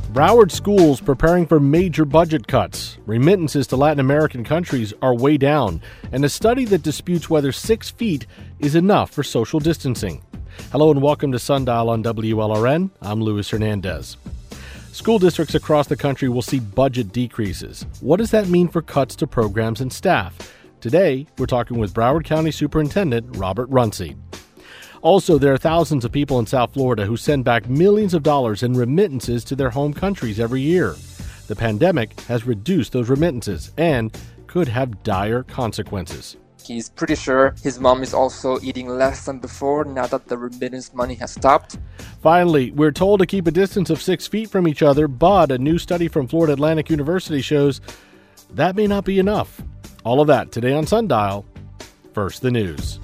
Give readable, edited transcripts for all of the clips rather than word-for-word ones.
Broward schools preparing for major budget cuts. Remittances to Latin American countries are way down, and a study that disputes whether 6 feet is enough for social distancing. Hello and welcome to Sundial on WLRN. I'm Luis Hernandez. School districts across the country will see budget decreases. What does that mean for cuts to programs and staff? Today, we're talking with Broward County Superintendent Robert Runcie. Also, there are thousands of people in South Florida who send back millions of dollars in remittances to their home countries every year. The pandemic has reduced those remittances and could have dire consequences. He's pretty sure his mom is also eating less than before now that the remittance money has stopped. Finally, we're told to keep a distance of 6 feet from each other, but a new study from Florida Atlantic University shows that may not be enough. All of that today on Sundial. First, the news.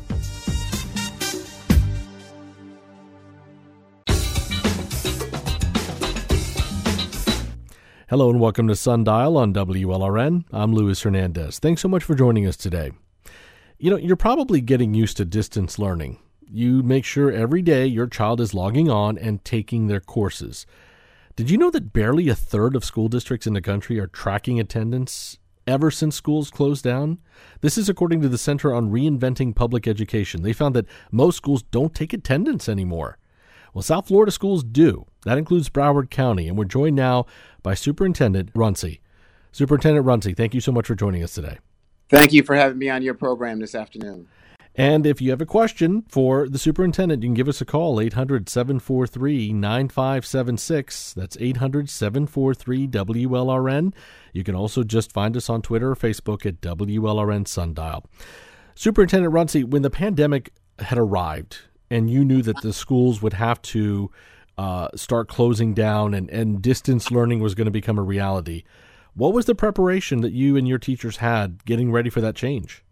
Hello and welcome to Sundial on WLRN. I'm Luis Hernandez. Thanks so much for joining us today. You're probably getting used to distance learning. You make sure every day your child is logging on and taking their courses. Did you know that barely a third of school districts in the country are tracking attendance ever since schools closed down? This is according to the Center on Reinventing Public Education. They found that most schools don't take attendance anymore. Well, South Florida schools do. That includes Broward County, and we're joined now by Superintendent Runcie. Superintendent Runcie, thank you so much for joining us today. Thank you for having me on your program this afternoon. And if you have a question for the superintendent, you can give us a call, 800-743-9576. That's 800-743-WLRN. You can also just find us on Twitter or Facebook at WLRN Sundial. Superintendent Runcie, when the pandemic had arrived and you knew that the schools would have to start closing down and distance learning was going to become a reality, what was the preparation that you and your teachers had getting ready for that change?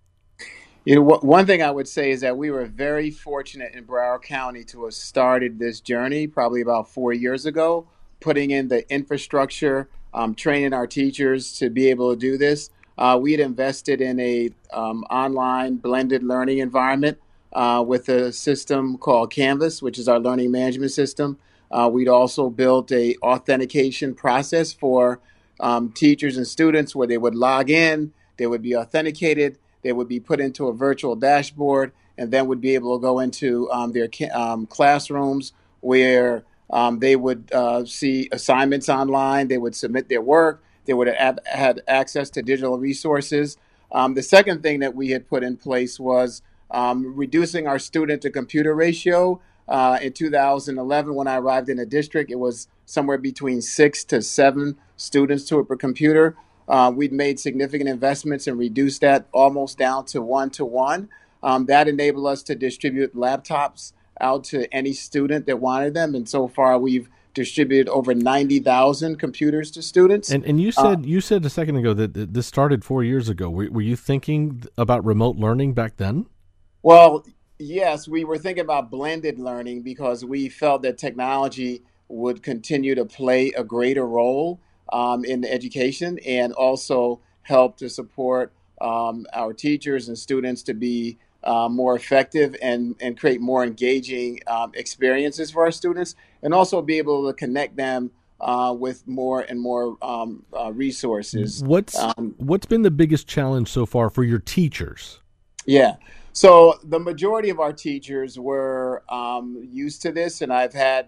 One thing I would say is that we were very fortunate in Broward County to have started this journey probably about 4 years ago, putting in the infrastructure, training our teachers to be able to do this. We had invested in a online blended learning environment with a system called Canvas, which is our learning management system. We'd also built a authentication process for teachers and students where they would log in, they would be authenticated, they would be put into a virtual dashboard, and then would be able to go into their classrooms where they would see assignments online, they would submit their work, they would have had access to digital resources. The second thing that we had put in place was reducing our student to computer ratio. In 2011, when I arrived in the district, it was somewhere between 6 to 7 students to per computer. We'd made significant investments and reduced that almost down to 1-to-1. That enabled us to distribute laptops out to any student that wanted them. And so far, we've distributed over 90,000 computers to students. And you said a second ago that this started 4 years ago. Were you thinking about remote learning back then? Well, yes, we were thinking about blended learning because we felt that technology would continue to play a greater role in education and also help to support our teachers and students to be more effective and create more engaging experiences for our students, and also be able to connect them with more and more resources. What's been the biggest challenge so far for your teachers? Yeah. So the majority of our teachers were used to this, and I've had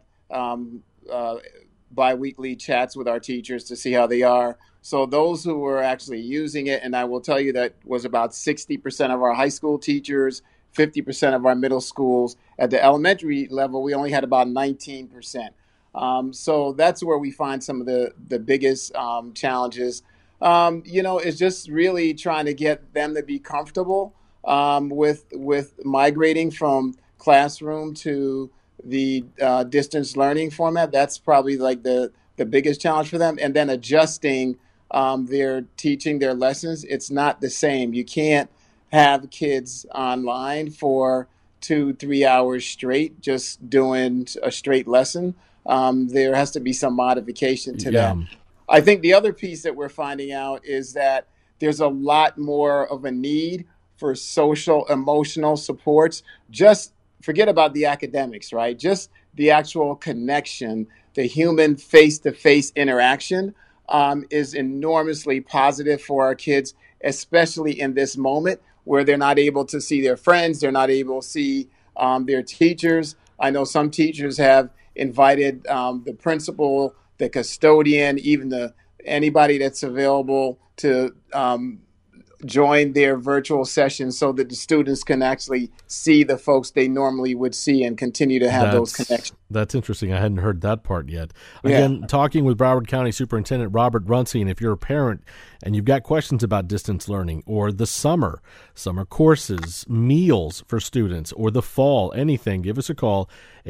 biweekly chats with our teachers to see how they are. So those who were actually using it, and I will tell you that was about 60% of our high school teachers, 50% of our middle schools. At the elementary level, we only had about 19%. So that's where we find some of the biggest challenges. It's just really trying to get them to be comfortable with migrating from classroom to the distance learning format. That's probably like the biggest challenge for them. And then adjusting their teaching, their lessons. It's not the same. You can't have kids online for 2-3 hours straight, just doing a straight lesson. There has to be some modification to that. I think the other piece that we're finding out is that there's a lot more of a need for social, emotional supports. Just forget about the academics, right? Just the actual connection, the human face-to-face interaction is enormously positive for our kids, especially in this moment where they're not able to see their friends, they're not able to see their teachers. I know some teachers have invited the principal, the custodian, even the anybody that's available to join their virtual sessions so that the students can actually see the folks they normally would see and continue to have those connections. That's interesting. I hadn't heard that part yet. Yeah. Again, talking with Broward County Superintendent Robert Runcie, and if you're a parent and you've got questions about distance learning or the summer courses, meals for students, or the fall, anything, give us a call,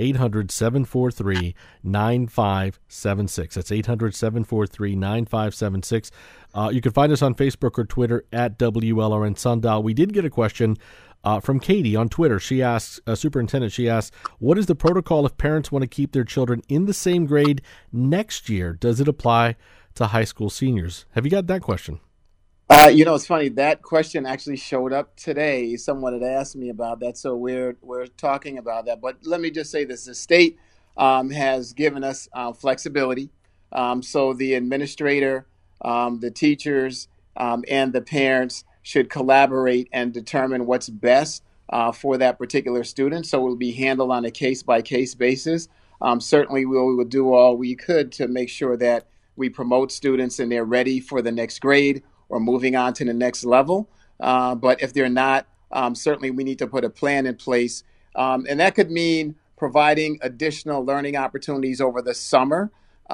800-743-9576. That's 800-743-9576. You can find us on Facebook or Twitter at WLRN Sundial. We did get a question from Katie on Twitter. She asks, Superintendent, what is the protocol if parents want to keep their children in the same grade next year? Does it apply to high school seniors? Have you got that question? It's funny. That question actually showed up today. Someone had asked me about that, so we're talking about that. But let me just say this: the state has given us flexibility. So the administrator, the teachers, and the parents should collaborate and determine what's best for that particular student. So it will be handled on a case-by-case basis. Certainly, we will do all we could to make sure that we promote students and they're ready for the next grade or moving on to the next level. But if they're not, certainly we need to put a plan in place. And that could mean providing additional learning opportunities over the summer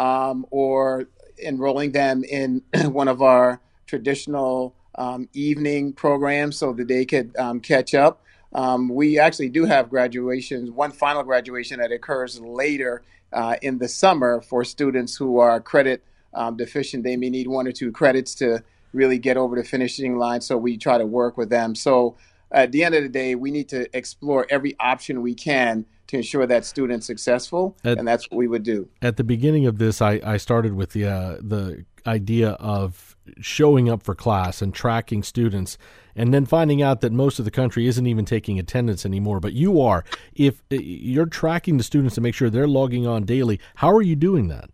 or enrolling them in one of our traditional evening programs so that they could catch up. We actually do have graduations, one final graduation that occurs later in the summer for students who are credit deficient. They may need 1 or 2 credits to really get over the finishing line, so we try to work with them. So at the end of the day, we need to explore every option we can to ensure that student's successful, and that's what we would do. At the beginning of this, I started with the idea of showing up for class and tracking students, and then finding out that most of the country isn't even taking attendance anymore, but you are. If you're tracking the students to make sure they're logging on daily, how are you doing that?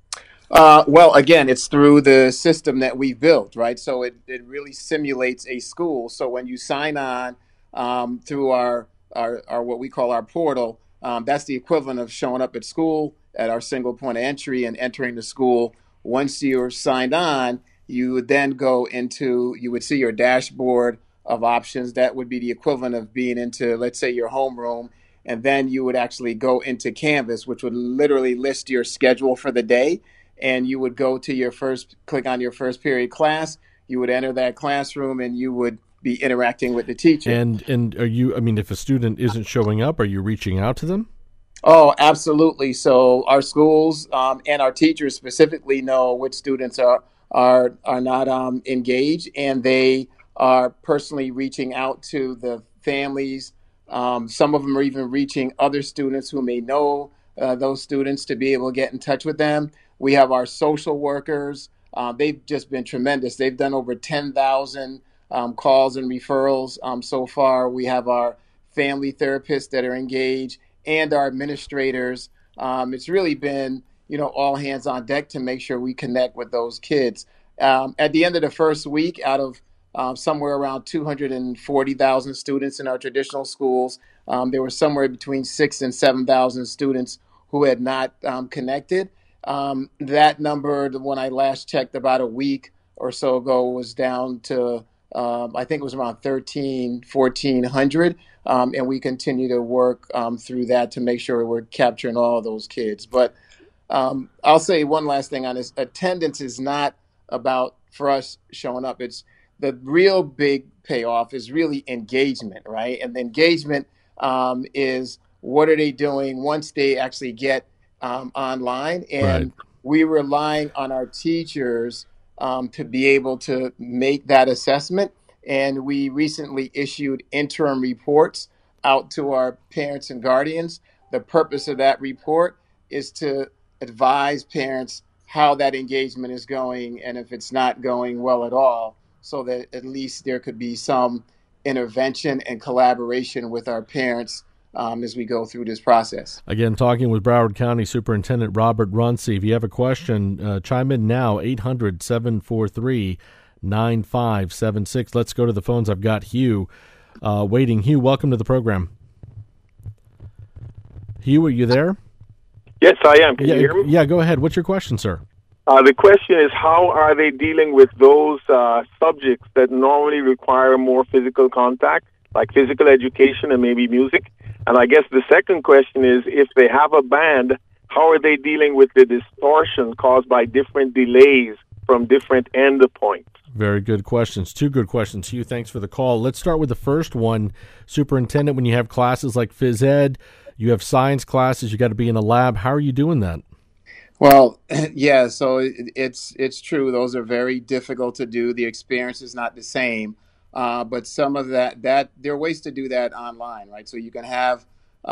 Well, again, it's through the system that we've built, right? So it really simulates a school. So when you sign on through our what we call our portal, that's the equivalent of showing up at school at our single point of entry and entering the school. Once you're signed on, you would then you would see your dashboard of options. That would be the equivalent of being into, let's say, your homeroom. And then you would actually go into Canvas, which would literally list your schedule for the day. And you would go to click on your first period class. You would enter that classroom and you would be interacting with the teacher. And are you, if a student isn't showing up, are you reaching out to them? Oh, absolutely. So our schools and our teachers specifically know which students are not engaged, and they are personally reaching out to the families. Some of them are even reaching other students who may know those students to be able to get in touch with them. We have our social workers. They've just been tremendous. They've done over 10,000 calls and referrals so far. We have our family therapists that are engaged and our administrators. It's really been, all hands on deck to make sure we connect with those kids. At the end of the first week, out of somewhere around 240,000 students in our traditional schools, there were somewhere between 6,000 and 7,000 students who had not connected. That number, when I last checked about a week or so ago, was down to, I think it was around 1,400. And we continue to work through that to make sure we're capturing all of those kids. But I'll say one last thing on this. Attendance is not about, for us, showing up. It's the real big payoff is really engagement, right? And the engagement is what are they doing once they actually get online, and Right. we're relying on our teachers to be able to make that assessment. And we recently issued interim reports out to our parents and guardians. The purpose of that report is to advise parents how that engagement is going, and if it's not going well at all, so that at least there could be some intervention and collaboration with our parents as we go through this process. Again, talking with Broward County Superintendent Robert Runcie. If you have a question, chime in now, 800-743-9576. Let's go to the phones. I've got Hugh waiting. Hugh, welcome to the program. Hugh, are you there? Yes, I am. Can you hear me? Yeah, go ahead. What's your question, sir? The question is, how are they dealing with those subjects that normally require more physical contact, like physical education and maybe music? And I guess the second question is, if they have a band, how are they dealing with the distortion caused by different delays from different endpoints? Very good questions. Two good questions. Hugh, thanks for the call. Let's start with the first one. Superintendent, when you have classes like phys ed, you have science classes, you got to be in a lab. How are you doing that? Well, yeah, so it's true. Those are very difficult to do. The experience is not the same, but some of that there are ways to do that online, right? So you can have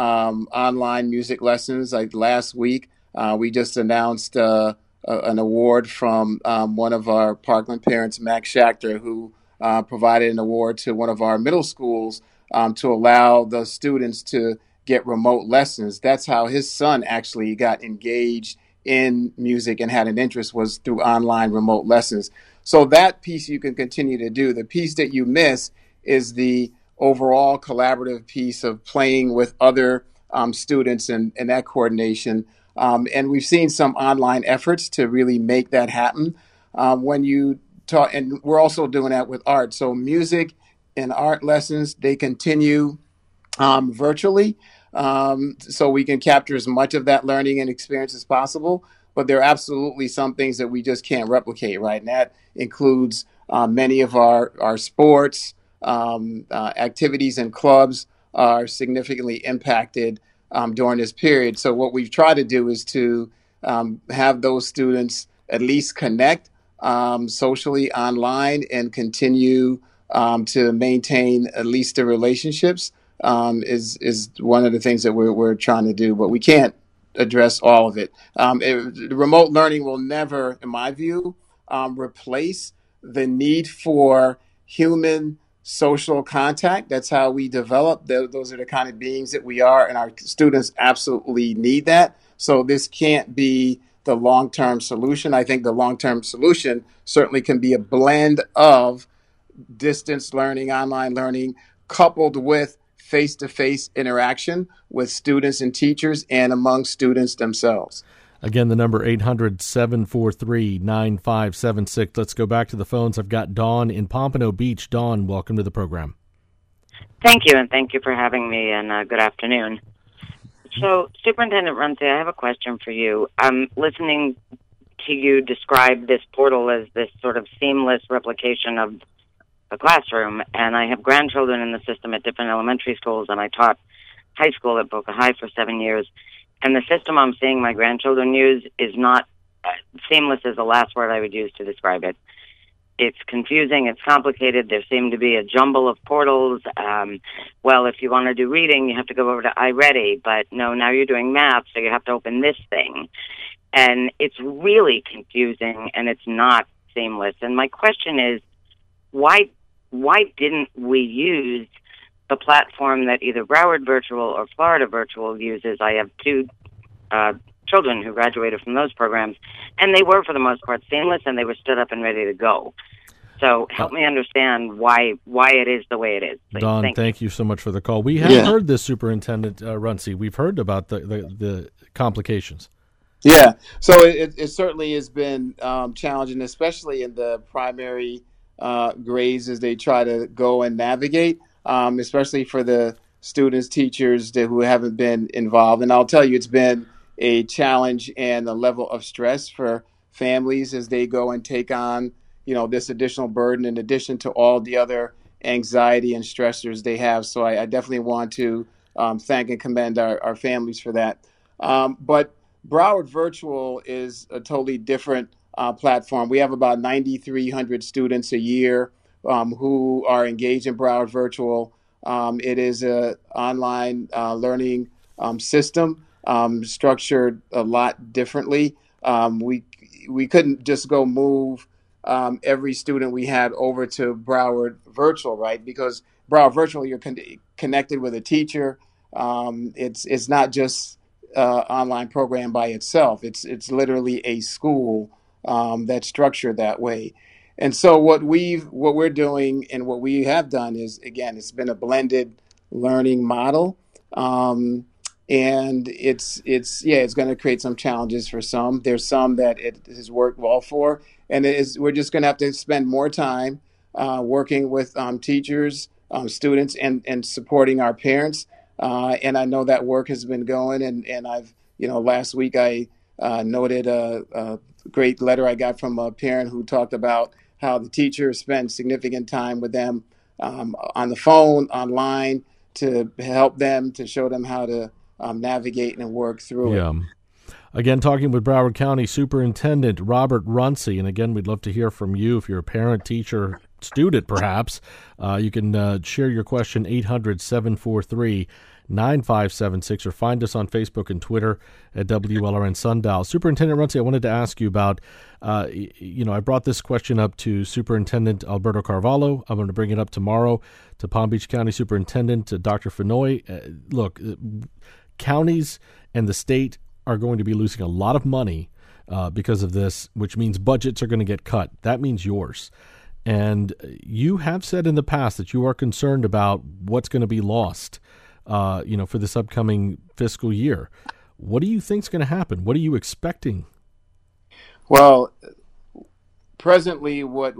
online music lessons. Like last week, we just announced an award from one of our Parkland parents, Max Schachter, who provided an award to one of our middle schools to allow the students to get remote lessons. That's how his son actually got engaged in music and had an interest, was through online remote lessons. So that piece you can continue to do. The piece that you miss is the overall collaborative piece of playing with other students and that coordination. And we've seen some online efforts to really make that happen. When you talk, and we're also doing that with art. So music and art lessons, they continue virtually. So we can capture as much of that learning and experience as possible. But there are absolutely some things that we just can't replicate, right? And that includes many of our sports, activities and clubs are significantly impacted during this period. So what we've tried to do is to have those students at least connect socially online and continue to maintain at least the relationships. Is one of the things that we're trying to do, but we can't address all of it. Remote learning will never, in my view, replace the need for human social contact. That's how we develop. Those are the kind of beings that we are, and our students absolutely need that. So this can't be the long-term solution. I think the long-term solution certainly can be a blend of distance learning, online learning, coupled with face-to-face interaction with students and teachers and among students themselves. Again, the number 800-743-9576. Let's go back to the phones. I've got Dawn in Pompano Beach. Dawn, welcome to the program. Thank you, and thank you for having me, and good afternoon. So, Superintendent Runcie, I have a question for you. I'm listening to you describe this portal as this sort of seamless replication of a classroom, and I have grandchildren in the system at different elementary schools, and I taught high school at Boca High for 7 years, and the system I'm seeing my grandchildren use is not seamless is the last word I would use to describe it. It's confusing, it's complicated, there seem to be a jumble of portals. Well, if you want to do reading, you have to go over to iReady, but no, now you're doing math, so you have to open this thing. And it's really confusing, and it's not seamless. And my question is, why didn't we use the platform that either Broward Virtual or Florida Virtual uses? I have two children who graduated from those programs, and they were, for the most part, seamless, and they were stood up and ready to go. So help me understand why it is the way it is. Please. Don, thank you so much for the call. We have heard this, Superintendent Runcie. We've heard about the complications. Yeah, so it certainly has been challenging, especially in the primary grades as they try to go and navigate, especially for the students, teachers who haven't been involved. And I'll tell you, it's been a challenge and a level of stress for families as they go and take on, this additional burden in addition to all the other anxiety and stressors they have. So I definitely want to thank and commend our families for that. But Broward Virtual is a totally different platform. We have about 9,300 students a year who are engaged in Broward Virtual. It is an online learning system structured a lot differently. We couldn't just go move every student we had over to Broward Virtual, right? Because Broward Virtual, you're connected with a teacher. It's not just online program by itself. It's literally a school that's structured that way. And so what we're doing and what we have done is, again, it's been a blended learning model. Um, and it's going to create some challenges for some. There's some that it has worked well for, and we're just going to have to spend more time working with teachers, students, and supporting our parents. And I know that work has been going, and I've, last week I noted a great letter I got from a parent who talked about how the teacher spent significant time with them on the phone, online, to help them, to show them how to navigate and work through it. Again, talking with Broward County Superintendent Robert Runcie. And again, we'd love to hear from you. If you're a parent, teacher, student, perhaps, you can share your question, 800-743-9576, or find us on Facebook and Twitter at WLRN Sundial. Superintendent Runcie, I wanted to ask you about, I brought this question up to Superintendent Alberto Carvalho. I'm going to bring it up tomorrow to Palm Beach County Superintendent Dr. Fenoy. Look, counties and the state are going to be losing a lot of money because of this, which means budgets are going to get cut. That means yours. And you have said in the past that you are concerned about what's going to be lost, for this upcoming fiscal year. What do you think is going to happen? What are you expecting? Well, presently, what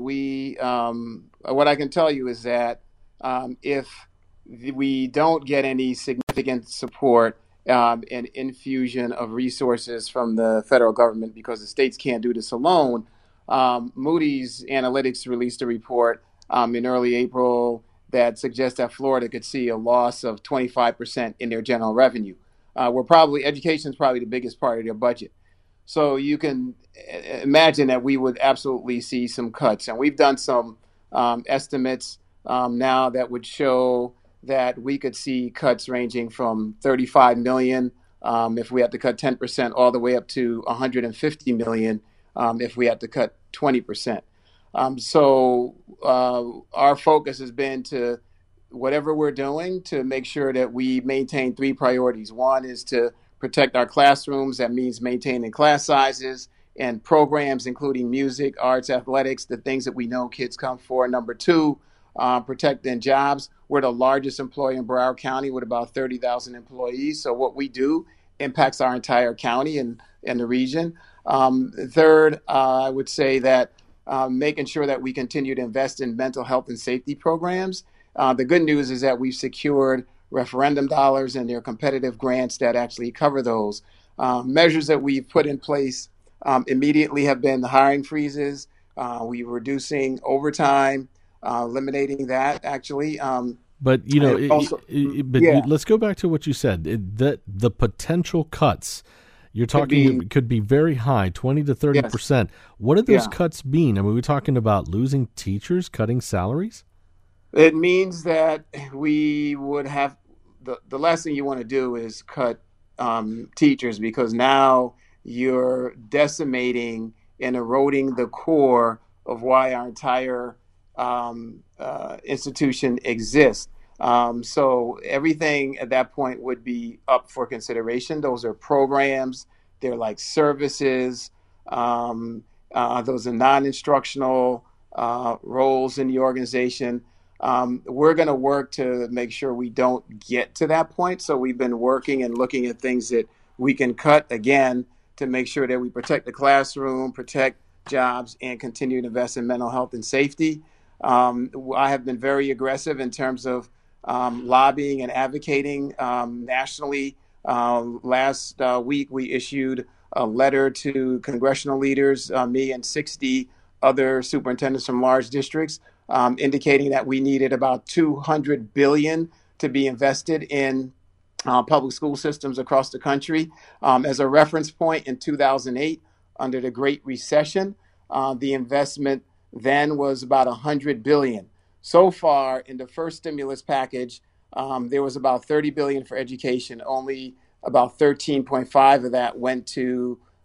I can tell you is that if we don't get any significant support and infusion of resources from the federal government, because the states can't do this alone. Moody's Analytics released a report in early April that suggests that Florida could see a loss of 25% in their general revenue. Education is probably the biggest part of their budget. So you can imagine that we would absolutely see some cuts. And we've done some estimates now that would show that we could see cuts ranging from 35 million if we had to cut 10%, all the way up to 150 million if we had to cut 20%. So our focus has been to, whatever we're doing, to make sure that we maintain three priorities. One is to protect our classrooms. That means maintaining class sizes and programs, including music, arts, athletics, the things that we know kids come for. Number two, protecting jobs. We're the largest employer in Broward County with about 30,000 employees. So what we do impacts our entire county and the region. Third, I would say that making sure that we continue to invest in mental health and safety programs. The good news is that we've secured referendum dollars, and there are competitive grants that actually cover those. Measures that we've put in place immediately have been the hiring freezes. We're reducing overtime, eliminating that actually. But let's go back to what you said. The potential cuts you're talking could be very high, 20 to 30%. Yes. What do those cuts mean? I mean, we're talking about losing teachers, cutting salaries? It means that we would have the last thing you want to do is cut teachers, because now you're decimating and eroding the core of why our entire institution exists. So everything at that point would be up for consideration. Those are programs. They're like services. Those are non-instructional roles in the organization. We're going to work to make sure we don't get to that point. So we've been working and looking at things that we can cut, again, to make sure that we protect the classroom, protect jobs, and continue to invest in mental health and safety. I have been very aggressive in terms of lobbying and advocating nationally. Last week, we issued a letter to congressional leaders, me and 60 other superintendents from large districts, indicating that we needed about $200 billion to be invested in public school systems across the country. As a reference point, in 2008, under the Great Recession, the investment then was about $100 billion. So far, in the first stimulus package, there was about $30 billion for education. Only about 13.5 of that went to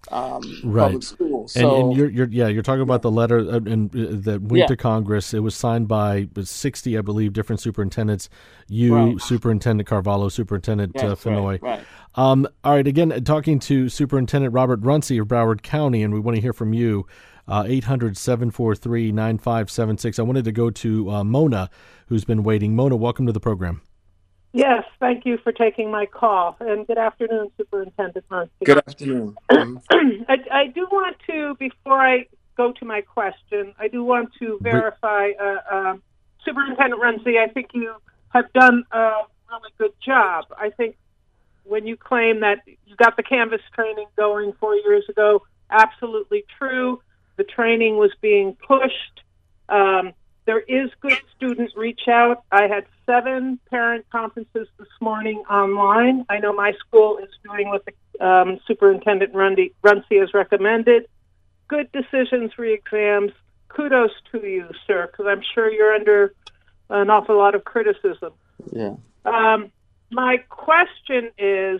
Right. public schools. And So you're talking about the letter that went yeah, to Congress. It was signed by 60, I believe, different superintendents. right. Superintendent Carvalho, Superintendent Yes, Fenoy. right. All right. Again, talking to Superintendent Robert Runcie of Broward County, and we want to hear from you. 800-743-9576. I wanted to go to Mona, who's been waiting. Mona, welcome to the program. Yes, thank you for taking my call, and good afternoon, Superintendent Muncie. Good afternoon. Mhm. I do want to, before I go to my question, I do want to verify, Superintendent Runcie, I think you have done a really good job. I think when you claim that you got the Canvas training going 4 years ago, absolutely true. The training was being pushed. There is good student reach out. I had 7 parent conferences this morning online. I know my school is doing what the Superintendent Runcie has recommended. Good decisions, re-exams. Kudos to you, sir, because I'm sure you're under an awful lot of criticism. Yeah. My question is,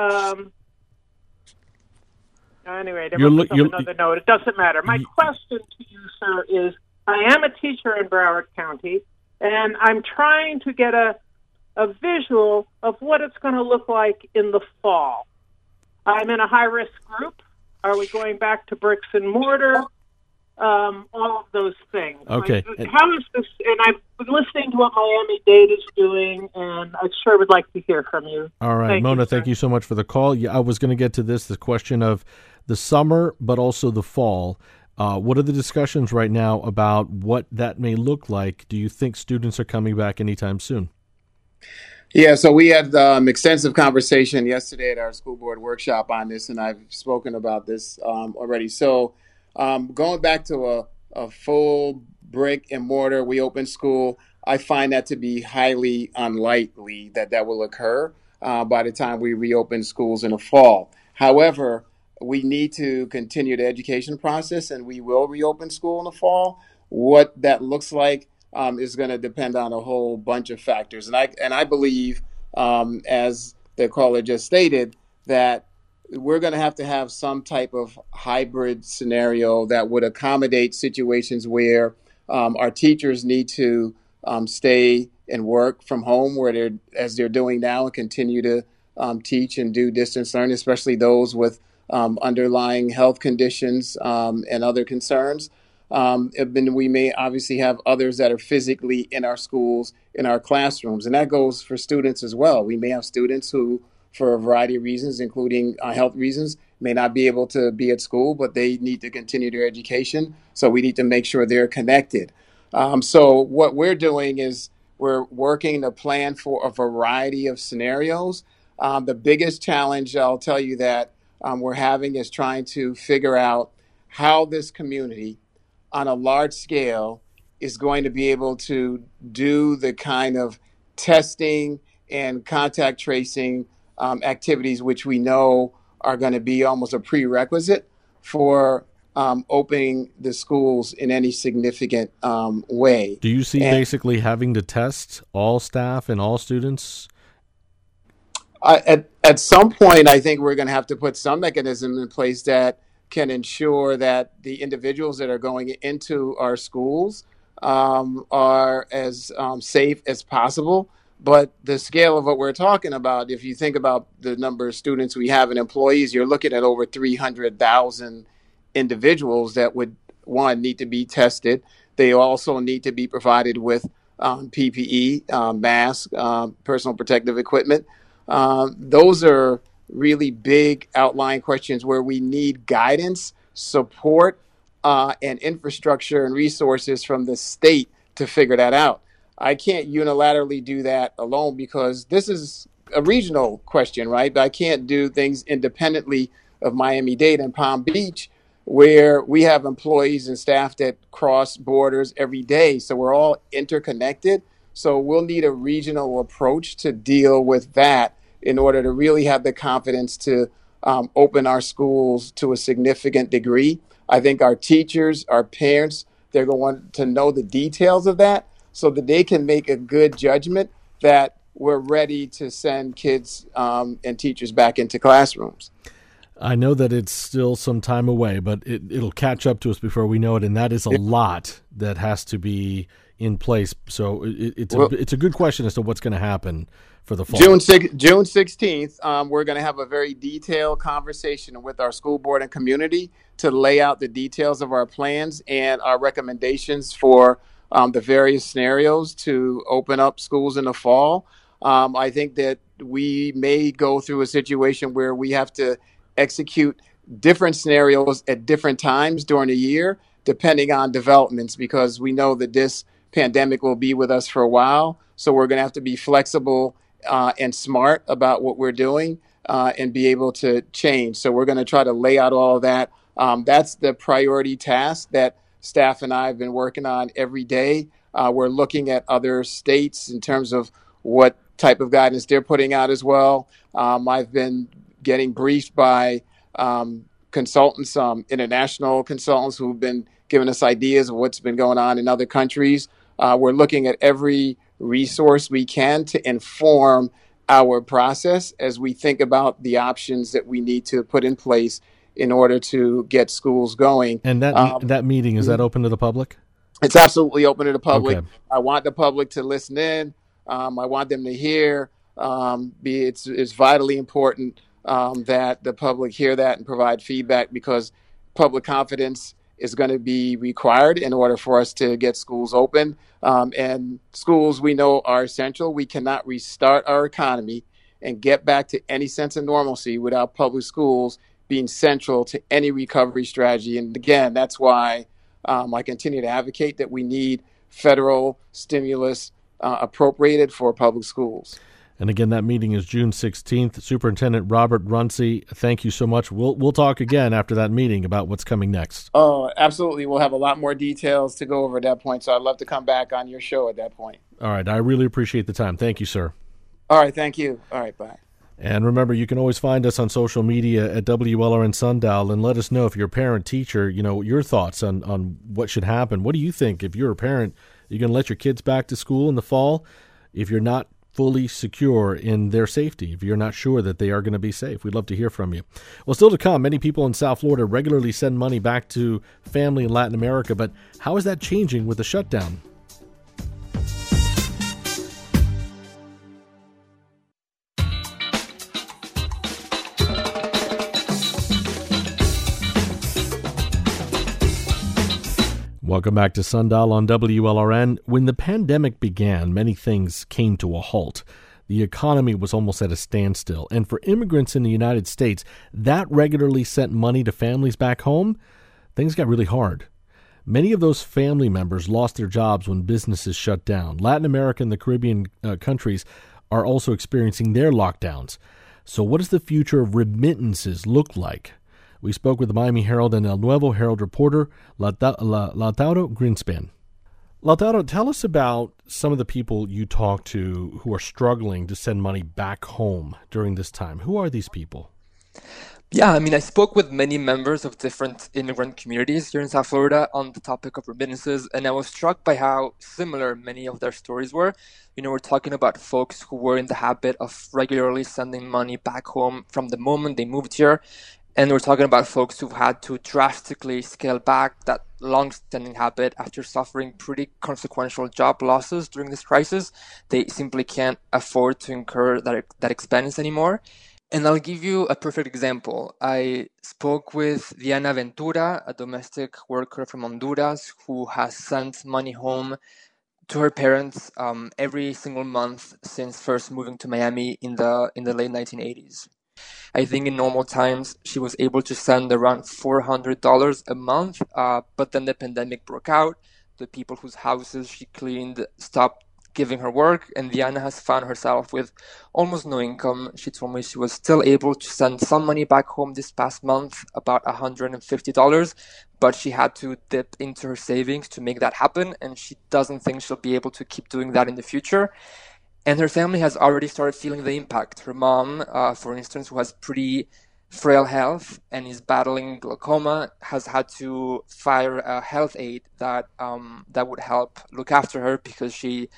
anyway, another note. It doesn't matter. My question to you, sir, is I am a teacher in Broward County, and I'm trying to get a visual of what it's going to look like in the fall. I'm in a high-risk group. Are we going back to bricks and mortar? All of those things. Okay. How is this? And I've been listening to what Miami-Dade is doing, and I sure would like to hear from you. All right, Mona, thank you so much for the call. Yeah, I was going to get to the question of the summer, but also the fall. What are the discussions right now about what that may look like? Do you think students are coming back anytime soon? Yeah, so we had extensive conversation yesterday at our school board workshop on this, and I've spoken about this already. So going back to a full brick and mortar, we open school, I find that to be highly unlikely that will occur by the time we reopen schools in the fall. However, we need to continue the education process, and we will reopen school in the fall. What that looks like is going to depend on a whole bunch of factors. And I believe, as the caller just stated, that we're going to have some type of hybrid scenario that would accommodate situations where our teachers need to stay and work from home as they're doing now, and continue to teach and do distance learning, especially those with underlying health conditions and other concerns. We may obviously have others that are physically in our schools, in our classrooms, and that goes for students as well. We may have students who, for a variety of reasons, including health reasons, may not be able to be at school, but they need to continue their education. So we need to make sure they're connected. So what we're doing is we're working to plan for a variety of scenarios. The biggest challenge, I'll tell you, that we're having is trying to figure out how this community on a large scale is going to be able to do the kind of testing and contact tracing activities which we know are going to be almost a prerequisite for opening the schools in any significant way. Do you see basically having to test all staff and all students? At some point, I think we're going to have to put some mechanism in place that can ensure that the individuals that are going into our schools are as safe as possible. But the scale of what we're talking about, if you think about the number of students we have and employees, you're looking at over 300,000 individuals that would, one, need to be tested. They also need to be provided with PPE, masks, personal protective equipment. Those are really big outlying questions where we need guidance, support, and infrastructure and resources from the state to figure that out. I can't unilaterally do that alone because this is a regional question, right? But I can't do things independently of Miami-Dade and Palm Beach, where we have employees and staff that cross borders every day. So we're all interconnected. So we'll need a regional approach to deal with that in order to really have the confidence to open our schools to a significant degree. I think our teachers, our parents, they're going to know the details of that so that they can make a good judgment that we're ready to send kids and teachers back into classrooms. I know that it's still some time away, but it'll catch up to us before we know it, and that is a lot that has to be in place. So it's a good question as to what's going to happen for the fall. June 16th, we're going to have a very detailed conversation with our school board and community to lay out the details of our plans and our recommendations for the various scenarios to open up schools in the fall. I think that we may go through a situation where we have to execute different scenarios at different times during the year, depending on developments, because we know that this pandemic will be with us for a while. So we're going to have to be flexible and smart about what we're doing and be able to change. So we're going to try to lay out all of that. That's the priority task that staff and I have been working on every day. We're looking at other states in terms of what type of guidance they're putting out as well. I've been getting briefed by consultants, international consultants who've been giving us ideas of what's been going on in other countries. We're looking at every resource we can to inform our process as we think about the options that we need to put in place in order to get schools going. And that meeting, is that open to the public? It's absolutely open to the public. Okay. I want the public to listen in. I want them to hear. It's vitally important that the public hear that and provide feedback, because public confidence is going to be required in order for us to get schools open. And schools, we know, are essential. We cannot restart our economy and get back to any sense of normalcy without public schools being central to any recovery strategy. And again, that's why I continue to advocate that we need federal stimulus appropriated for public schools. And again, that meeting is June 16th. Superintendent Robert Runcie, thank you so much. We'll talk again after that meeting about what's coming next. Oh, absolutely. We'll have a lot more details to go over at that point. So I'd love to come back on your show at that point. All right. I really appreciate the time. Thank you, sir. All right. Thank you. All right. Bye. And remember, you can always find us on social media at WLRN Sundial, and let us know if you're a parent, teacher, your thoughts on what should happen. What do you think? If you're a parent, you're going to let your kids back to school in the fall if you're not fully secure in their safety, if you're not sure that they are going to be safe. We'd love to hear from you. Well, still to come, many people in South Florida regularly send money back to family in Latin America, but how is that changing with the shutdown? Welcome back to Sundial on WLRN. When the pandemic began, many things came to a halt. The economy was almost at a standstill. And for immigrants in the United States that regularly sent money to families back home, things got really hard. Many of those family members lost their jobs when businesses shut down. Latin America and the Caribbean countries are also experiencing their lockdowns. So what does the future of remittances look like? We spoke with the Miami Herald and El Nuevo Herald reporter, Lautaro Greenspan. Lautaro, tell us about some of the people you talk to who are struggling to send money back home during this time. Who are these people? Yeah, I spoke with many members of different immigrant communities here in South Florida on the topic of remittances, and I was struck by how similar many of their stories were. We're talking about folks who were in the habit of regularly sending money back home from the moment they moved here. And we're talking about folks who've had to drastically scale back that long-standing habit after suffering pretty consequential job losses during this crisis. They simply can't afford to incur that expense anymore. And I'll give you a perfect example. I spoke with Diana Ventura, a domestic worker from Honduras who has sent money home to her parents every single month since first moving to Miami in the late 1980s. I think in normal times, she was able to send around $400 a month, but then the pandemic broke out. The people whose houses she cleaned stopped giving her work, and Diana has found herself with almost no income. She told me she was still able to send some money back home this past month, about $150, but she had to dip into her savings to make that happen, and she doesn't think she'll be able to keep doing that in the future. And her family has already started feeling the impact. Her mom, for instance, who has pretty frail health and is battling glaucoma, has had to fire a health aide that would help look after her because she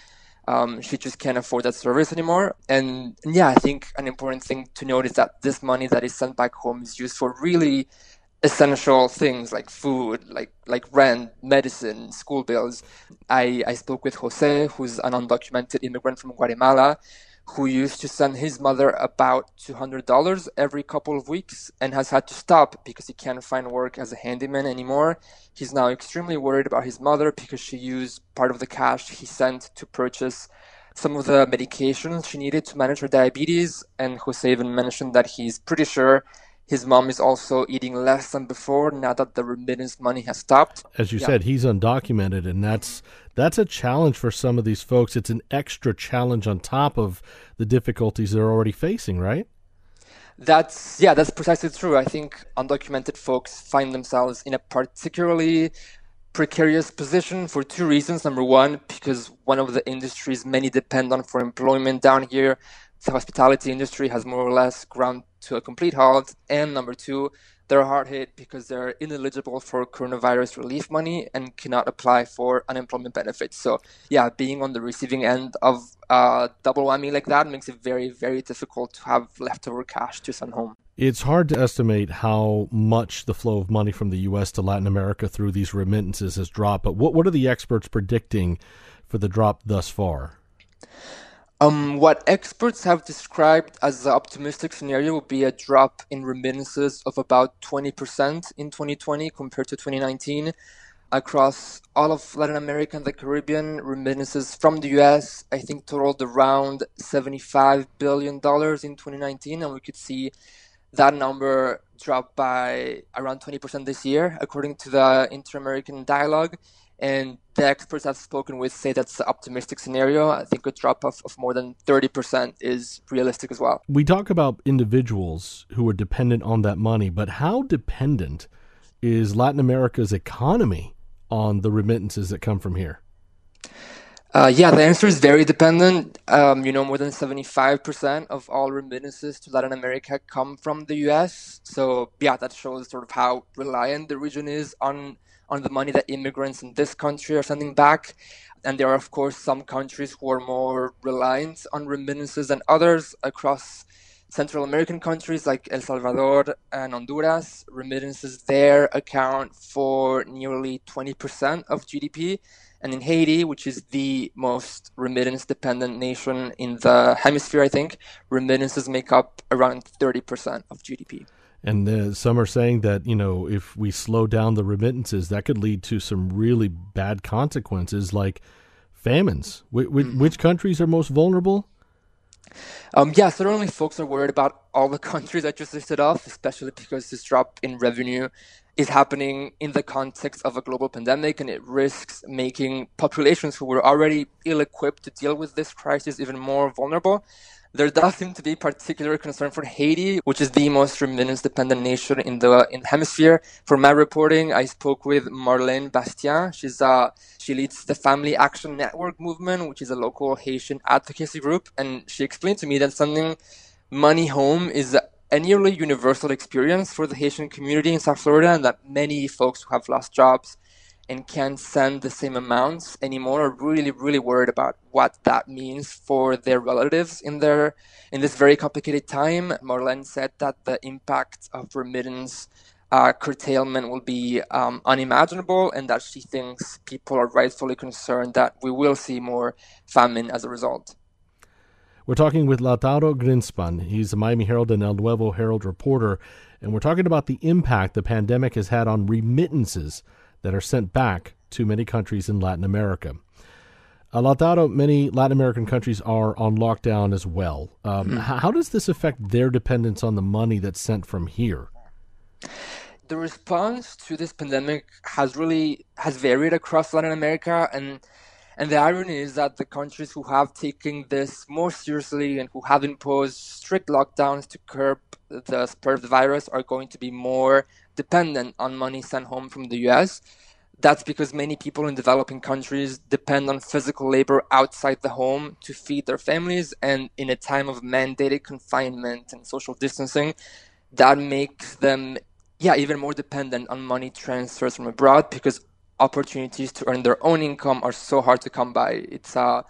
She just can't afford that service anymore. And yeah, I think an important thing to note is that this money that is sent back home is used for really essential things like food, like rent, medicine, school bills. I spoke with Jose, who's an undocumented immigrant from Guatemala, who used to send his mother about $200 every couple of weeks and has had to stop because he can't find work as a handyman anymore. He's now extremely worried about his mother because she used part of the cash he sent to purchase some of the medications she needed to manage her diabetes. And Jose even mentioned that he's pretty sure his mom is also eating less than before now that the remittance money has stopped. As you said, he's undocumented, and that's a challenge for some of these folks. It's an extra challenge on top of the difficulties they're already facing, right? That's precisely true. I think undocumented folks find themselves in a particularly precarious position for two reasons. Number one, because one of the industries many depend on for employment down here, the hospitality industry, has more or less ground to a complete halt. And number two, they're hard hit because they're ineligible for coronavirus relief money and cannot apply for unemployment benefits. So yeah, being on the receiving end of double whammy like that makes it very, very difficult to have leftover cash to send home. It's hard to estimate how much the flow of money from the U.S. to Latin America through these remittances has dropped, but what are the experts predicting for the drop thus far? What experts have described as the optimistic scenario would be a drop in remittances of about 20% in 2020 compared to 2019. Across all of Latin America and the Caribbean, remittances from the U.S., I think, totaled around $75 billion in 2019, and we could see that number drop by around 20% this year, according to the Inter-American Dialogue. And the experts I've spoken with say that's the optimistic scenario. I think a drop of more than 30% is realistic as well. We talk about individuals who are dependent on that money, but how dependent is Latin America's economy on the remittances that come from here? The answer is very dependent. More than 75% of all remittances to Latin America come from the U.S. So, that shows sort of how reliant the region is on the money that immigrants in this country are sending back. And there are, of course, some countries who are more reliant on remittances than others. Across Central American countries like El Salvador and Honduras, remittances there account for nearly 20% of GDP. And in Haiti, which is the most remittance-dependent nation in the hemisphere, I think, remittances make up around 30% of GDP. And some are saying that, if we slow down the remittances, that could lead to some really bad consequences like famines. Which countries are most vulnerable? Certainly folks are worried about all the countries I just listed off, especially because this drop in revenue is happening in the context of a global pandemic, and it risks making populations who were already ill-equipped to deal with this crisis even more vulnerable. There does seem to be particular concern for Haiti, which is the most remittance-dependent nation in the hemisphere. For my reporting, I spoke with Marlene Bastien. She leads the Family Action Network movement, which is a local Haitian advocacy group, and she explained to me that sending money home is a nearly universal experience for the Haitian community in South Florida, and that many folks who have lost jobs and can't send the same amounts anymore are really, really worried about what that means for their relatives in this very complicated time. Marlene said that the impact of remittance curtailment will be unimaginable, and that she thinks people are rightfully concerned that we will see more famine as a result. We're talking with Lautaro Greenspan. He's a Miami Herald and El Nuevo Herald reporter, and we're talking about the impact the pandemic has had on remittances that are sent back to many countries in Latin America. Lautaro, many Latin American countries are on lockdown as well. How does this affect their dependence on the money that's sent from here? The response to this pandemic has varied across Latin America, and the irony is that the countries who have taken this more seriously and who have imposed strict lockdowns to curb the spread of the virus are going to be more dependent on money sent home from the U.S. That's because many people in developing countries depend on physical labor outside the home to feed their families, and in a time of mandated confinement and social distancing, that makes them even more dependent on money transfers from abroad because opportunities to earn their own income are so hard to come by.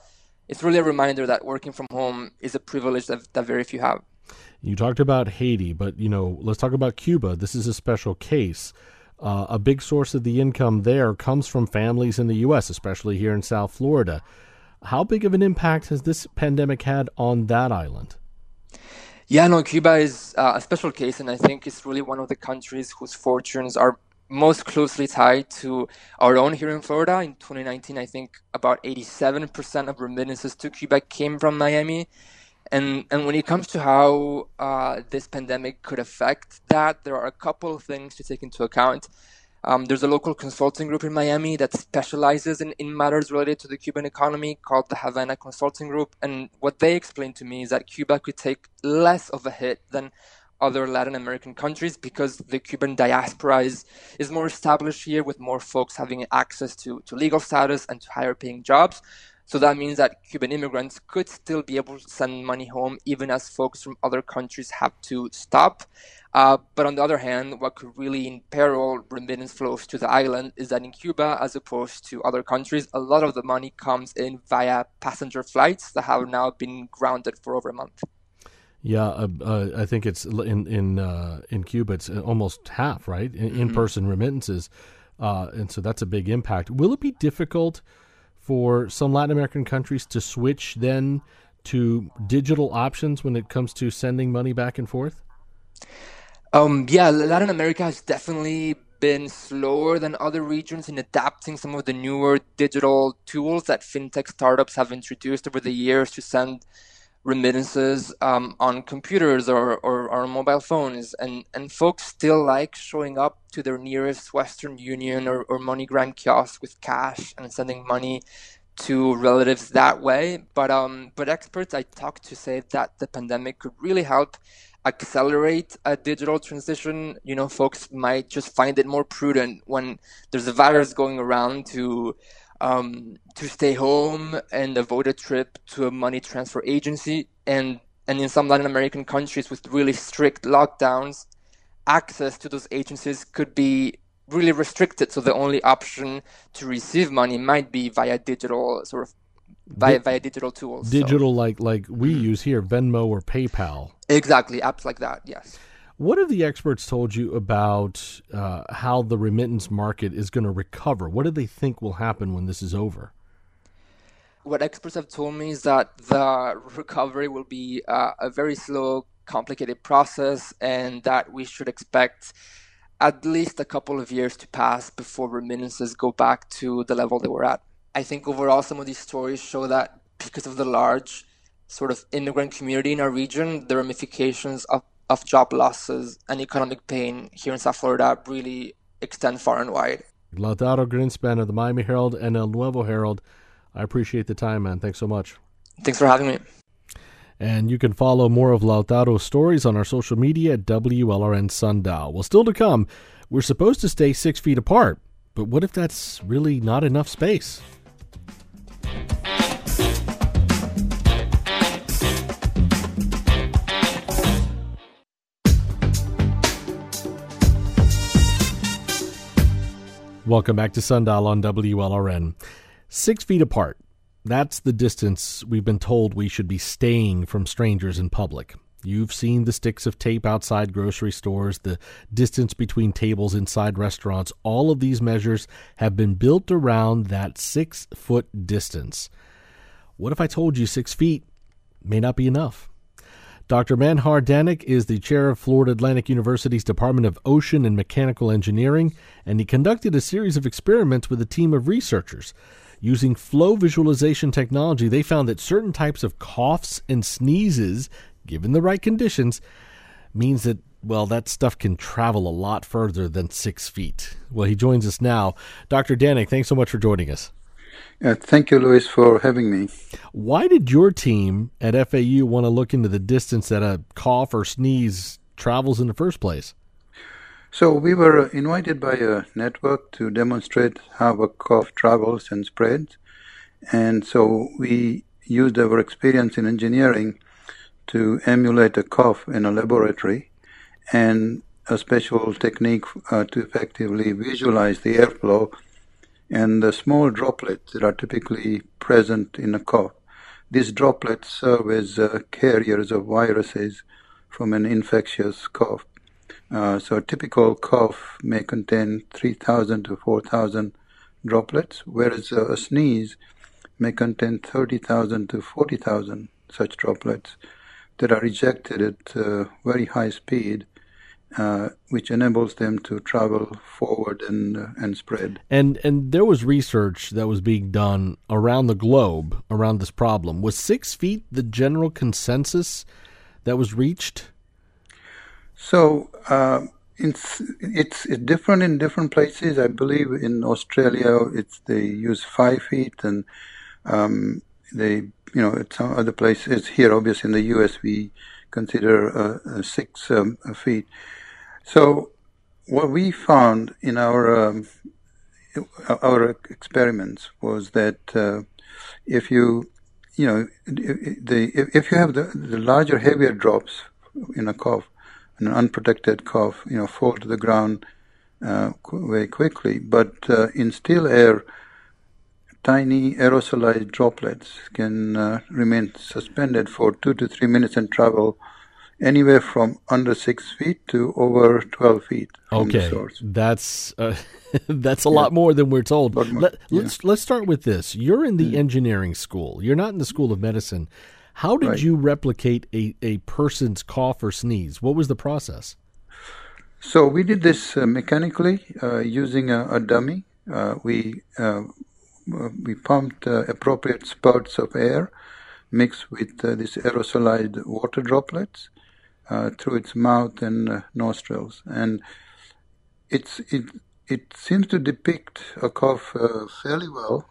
it's really a reminder that working from home is a privilege that very few have. You talked about Haiti, but let's talk about Cuba. This is a special case. A big source of the income there comes from families in the U.S., especially here in South Florida. How big of an impact has this pandemic had on that island? Yeah, no, Cuba is a special case, and I think it's really one of the countries whose fortunes are most closely tied to our own here in Florida. In 2019, I think about 87% of remittances to Cuba came from Miami. And when it comes to how this pandemic could affect that, there are a couple of things to take into account. There's a local consulting group in Miami that specializes in matters related to the Cuban economy called the Havana Consulting Group. And what they explained to me is that Cuba could take less of a hit than other Latin American countries because the Cuban diaspora is more established here, with more folks having access to legal status and to higher paying jobs. So that means that Cuban immigrants could still be able to send money home even as folks from other countries have to stop. But on the other hand, what could really imperil remittance flows to the island is that in Cuba, as opposed to other countries, a lot of the money comes in via passenger flights that have now been grounded for over a month. Yeah, I think it's in Cuba, it's almost half, right? In-person remittances. And so that's a big impact. Will it be difficult for some Latin American countries to switch then to digital options when it comes to sending money back and forth? Yeah, Latin America has definitely been slower than other regions in adapting some of the newer digital tools that fintech startups have introduced over the years to send remittances on computers or on mobile phones. And folks still like showing up to their nearest Western Union or MoneyGram kiosk with cash and sending money to relatives that way. But experts I talked to say that the pandemic could really help accelerate a digital transition. Folks might just find it more prudent when there's a virus going around to stay home and avoid a trip to a money transfer agency. And in some Latin American countries with really strict lockdowns, access to those agencies could be really restricted. So the only option to receive money might be via digital via digital tools. Digital, like we use here, Venmo or PayPal. Exactly, apps like that, yes. What have the experts told you about how the remittance market is going to recover? What do they think will happen when this is over? What experts have told me is that the recovery will be a very slow, complicated process, and that we should expect at least a couple of years to pass before remittances go back to the level they were at. I think overall some of these stories show that because of the large sort of immigrant community in our region, the ramifications of job losses and economic pain here in South Florida really extend far and wide. Lautaro Greenspan of the Miami Herald and El Nuevo Herald, I appreciate the time, man. Thanks so much. Thanks for having me. And you can follow more of Lautaro's stories on our social media at WLRN Sundial. Well, still to come, we're supposed to stay 6 feet apart, but what if that's really not enough space? Welcome back to Sundial on WLRN. 6 feet apart. That's the distance we've been told we should be staying from strangers in public. You've seen the sticks of tape outside grocery stores, the distance between tables inside restaurants. All of these measures have been built around that 6 foot distance. What if I told you 6 feet may not be enough? Dr. Manhar Danik is the chair of Florida Atlantic University's Department of Ocean and Mechanical Engineering, and he conducted a series of experiments with a team of researchers. Using flow visualization technology, they found that certain types of coughs and sneezes, given the right conditions, means that, well, that stuff can travel a lot further than 6 feet. Well, he joins us now. Dr. Danik, thanks so much for joining us. Thank you, Luis, for having me. Why did your team at FAU want to look into the distance that a cough or sneeze travels in the first place? So we were invited by a network to demonstrate how a cough travels and spreads. And so we used our experience in engineering to emulate a cough in a laboratory and a special technique to effectively visualize the airflow and the small droplets that are typically present in a cough. these droplets serve as carriers of viruses from an infectious cough. So a typical cough may contain 3,000 to 4,000 droplets, whereas a sneeze may contain 30,000 to 40,000 such droplets that are ejected at very high speed, which enables them to travel forward and spread. And there was research that was being done around the globe around this problem. Was 6 feet the general consensus that was reached? So it's different in different places. I believe in Australia they use 5 feet, and at some other places here, obviously in the U.S., we consider 6 feet. So what we found in our experiments was that if you have the larger, heavier drops in a cough, an unprotected cough, fall to the ground very quickly. But in still air, tiny aerosolized droplets can remain suspended for 2 to 3 minutes and travel anywhere from under 6 feet to over 12 feet from the source. That's a lot more than we're told. Let's start with this. You're in the engineering school. You're not in the School of Medicine. How did you replicate a person's cough or sneeze? What was the process? So we did this mechanically using a dummy. We pumped appropriate spurts of air mixed with these aerosolized water droplets through its mouth and nostrils, and it seems to depict a cough fairly well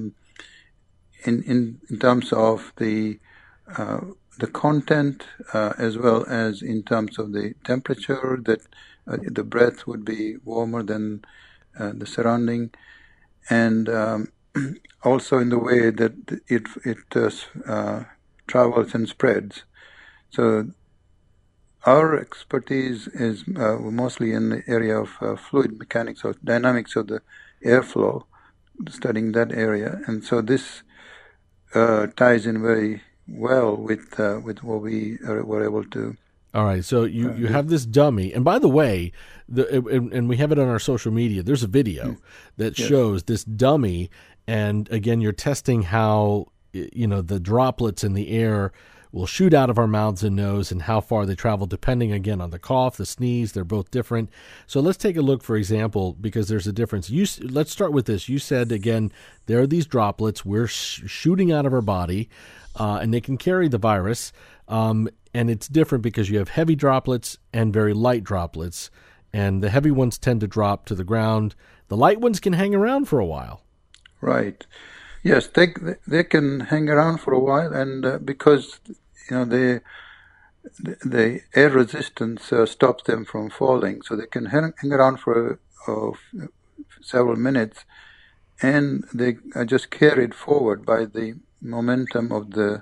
in terms of the content as well as in terms of the temperature, that the breath would be warmer than the surrounding, and also in the way that it travels and spreads. So our expertise is mostly in the area of fluid mechanics or dynamics of the airflow, studying that area, and so this ties in very well with what we were able to. All right, so you have this dummy, and by the way, and we have it on our social media. There's a video that shows this dummy, and again, you're testing how the droplets in the air will shoot out of our mouths and nose, and how far they travel, depending again on the cough, the sneeze. They're both different. So let's take a look, for example, because there's a difference. Let's start with this. You said again there are these droplets we're shooting out of our body, and they can carry the virus. And it's different because you have heavy droplets and very light droplets, and the heavy ones tend to drop to the ground. The light ones can hang around for a while. Right. Yes, they can hang around for a while, and because the air resistance stops them from falling, so they can hang around for several minutes, and they are just carried forward by the momentum of the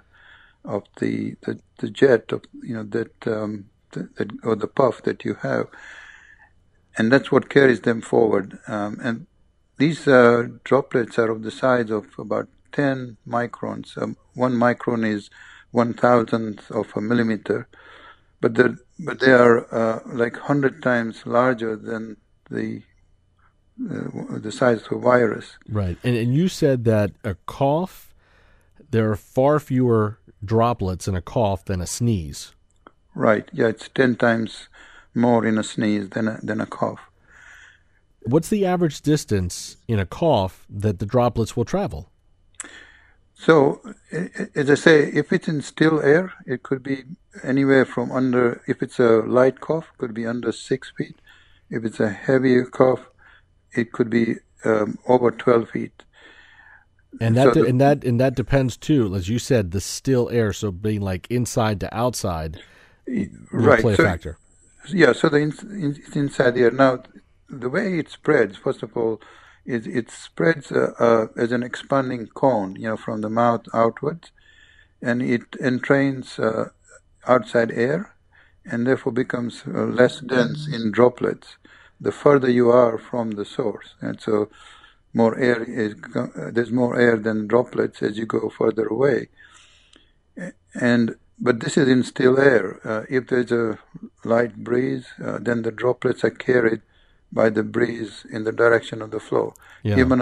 jet of that or the puff that you have, and that's what carries them forward. And these droplets are of the size of about 10 microns. 1 micron is 1,000th of a millimeter, but they are like 100 times larger than the size of a virus. Right, and you said that a cough, there are far fewer droplets in a cough than a sneeze. Right. Yeah, it's 10 times more in a sneeze than a cough. What's the average distance in a cough that the droplets will travel? So, as I say, if it's in still air, it could be anywhere from if it's a light cough, it could be under 6 feet. If it's a heavier cough, it could be over 12 feet. And that depends too, as you said, the still air. So being like inside to outside will play a factor. Yeah, so it's inside the air. Now, the way it spreads, first of all, is it spreads as an expanding cone, from the mouth outwards, and it entrains outside air, and therefore becomes less dense in droplets the further you are from the source, and so there's more air than droplets as you go further away. But this is in still air. If there's a light breeze, then the droplets are carried by the breeze in the direction of the flow. Yeah. Even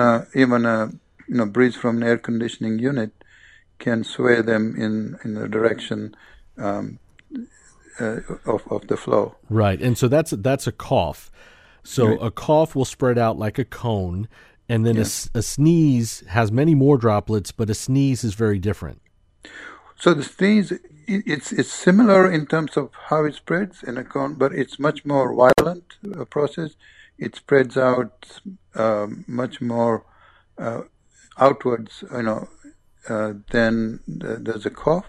a breeze from an air conditioning unit can sway them in the direction of the flow. Right, and so that's a cough. So Right. a cough will spread out like a cone, and then a sneeze has many more droplets, but a sneeze is very different. So the sneeze, it's similar in terms of how it spreads in a cone, but it's much more violent process. It spreads out much more outwards, than there's a cough,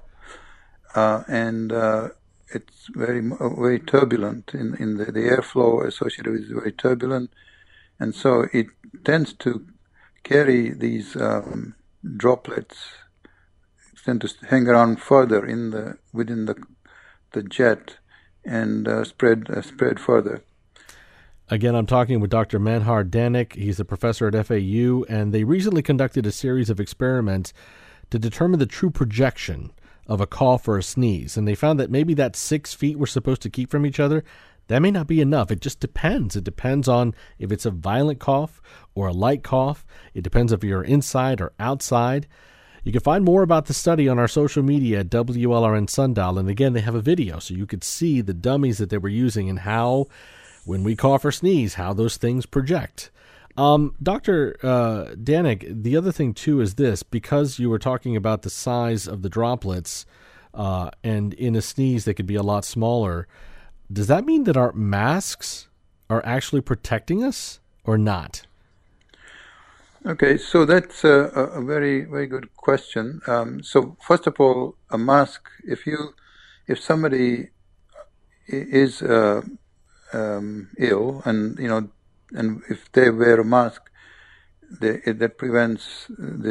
and it's very turbulent. In the airflow associated with it is very turbulent, and so it tends to carry these droplets, tend to hang around further within the jet and spread further. Again, I'm talking with Dr. Manhar Danik. He's a professor at FAU, and they recently conducted a series of experiments to determine the true projection of a cough or a sneeze. And they found that maybe that 6 feet we're supposed to keep from each other, that may not be enough. It just depends. It depends on if it's a violent cough or a light cough. It depends if you're inside or outside. You can find more about the study on our social media at WLRN Sundial. And again, they have a video so you could see the dummies that they were using and how, when we cough or sneeze, how those things project. Dr. Danik, the other thing, too, is this. Because you were talking about the size of the droplets, and in a sneeze they could be a lot smaller, does that mean that our masks are actually protecting us or not? Okay, so that's a very, very good question. So first of all, a mask, if somebody is ill, and if they wear a mask, that prevents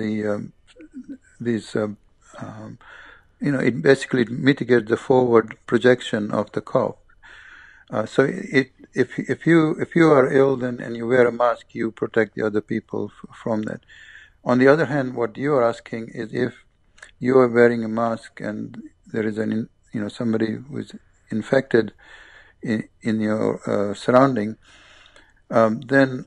it basically mitigates the forward projection of the cough. So if you are ill then and you wear a mask, you protect the other people from that. On the other hand, what you are asking is if you are wearing a mask and there is somebody who is infected in your surrounding, then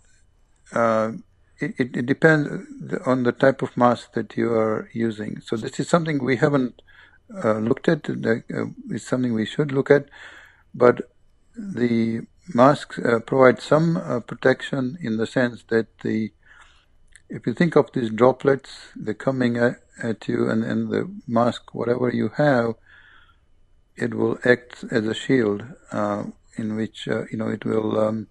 it depends on the type of mask that you are using. So this is something we haven't looked at. It's something we should look at. But the masks provide some protection in the sense that if you think of these droplets, they're coming at you, and the mask, whatever you have, it will act as a shield in which it will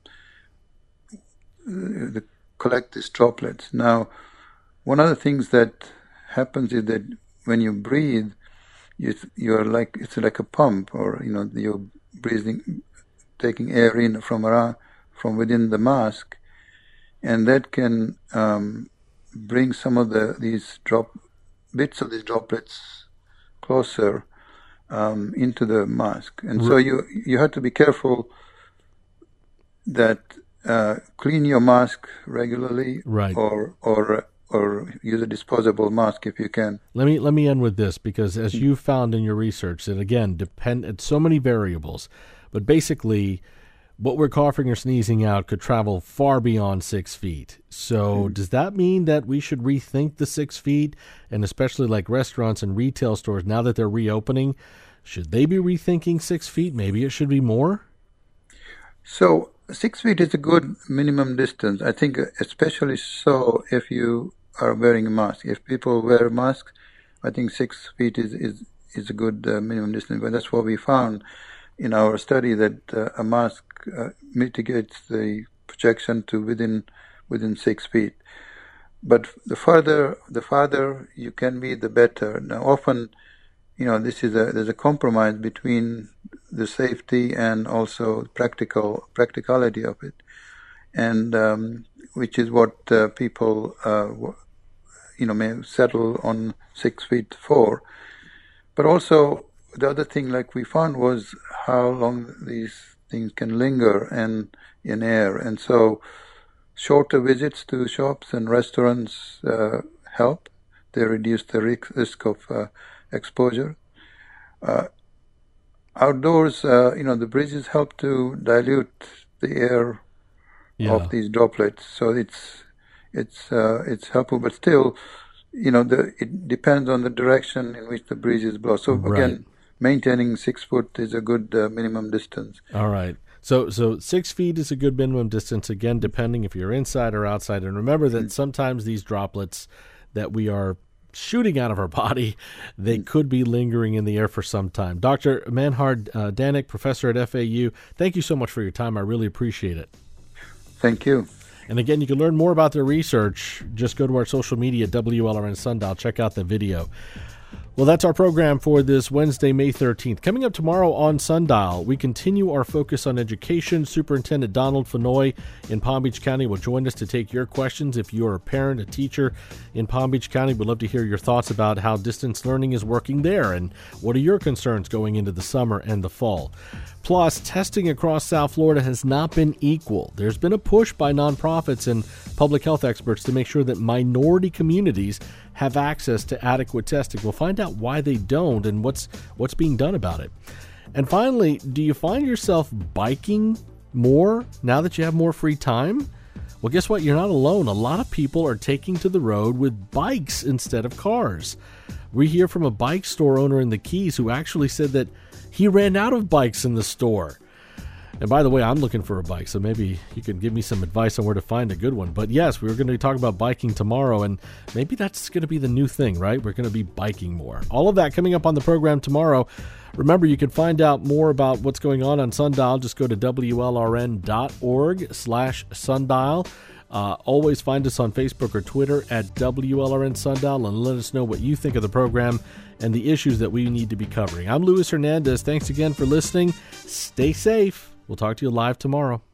collect these droplets. Now, one of the things that happens is that when you breathe, it's like a pump, or you're breathing, taking air in from within the mask, and that can bring some of these bits of these droplets closer into the mask, and so you have to be careful that clean your mask regularly, right, or use a disposable mask if you can. Let me end with this, because as you found in your research, that again depend so many variables, but basically what we're coughing or sneezing out could travel far beyond 6 feet. So does that mean that we should rethink the 6 feet, and especially like restaurants and retail stores, now that they're reopening, should they be rethinking 6 feet? Maybe it should be more? So 6 feet is a good minimum distance. I think especially so if you are wearing a mask. If people wear masks, I think 6 feet is a good minimum distance. But that's what we found in our study, that a mask mitigates the projection to within 6 feet. But the farther you can be, the better. Now, often, there's a compromise between the safety and also practicality of it, and which is what people may settle on 6 feet for. But also the other thing, like we found, was how long these things can linger in air, and so shorter visits to shops and restaurants help. They reduce the risk of exposure. Outdoors, the breezes help to dilute the air of these droplets, so it's helpful. But still, it depends on the direction in which the breezes blow. So again, maintaining 6 foot is a good minimum distance. All right. So 6 feet is a good minimum distance, again, depending if you're inside or outside. And remember that sometimes these droplets that we are shooting out of our body, they could be lingering in the air for some time. Dr. Manhar Danik, professor at FAU, thank you so much for your time. I really appreciate it. Thank you. And again, you can learn more about their research. Just go to our social media, WLRN Sundial. Check out the video. Well, that's our program for this Wednesday, May 13th. Coming up tomorrow on Sundial, we continue our focus on education. Superintendent Donald Fenoy in Palm Beach County will join us to take your questions. If you're a parent, a teacher in Palm Beach County, we'd love to hear your thoughts about how distance learning is working there and what are your concerns going into the summer and the fall. Plus, testing across South Florida has not been equal. There's been a push by nonprofits and public health experts to make sure that minority communities have access to adequate testing. We'll find out why they don't and what's being done about it. And finally, do you find yourself biking more now that you have more free time? Well, guess what? You're not alone. A lot of people are taking to the road with bikes instead of cars. We hear from a bike store owner in the Keys who actually said that he ran out of bikes in the store. And by the way, I'm looking for a bike, so maybe you can give me some advice on where to find a good one. But yes, we're going to talk about biking tomorrow, and maybe that's going to be the new thing, right? We're going to be biking more. All of that coming up on the program tomorrow. Remember, you can find out more about what's going on Sundial. Just go to WLRN.org/Sundial. Always find us on Facebook or Twitter at WLRN Sundial and let us know what you think of the program and the issues that we need to be covering. I'm Luis Hernandez. Thanks again for listening. Stay safe. We'll talk to you live tomorrow.